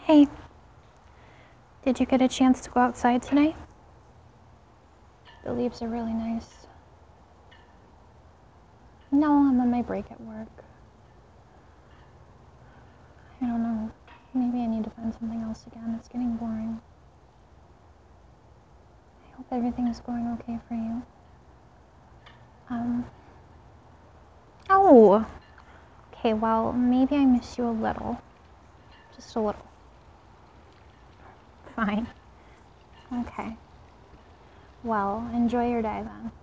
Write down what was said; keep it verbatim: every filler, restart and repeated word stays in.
Hey, did you get a chance to go outside today? The leaves are really nice. No, I'm on my break at work. I don't know. Maybe I need to find something else again. It's getting boring. I hope everything's going okay for you. Um. Oh! Okay, well, maybe I miss you a little. Just a little. Fine. Okay. Well, enjoy your day then.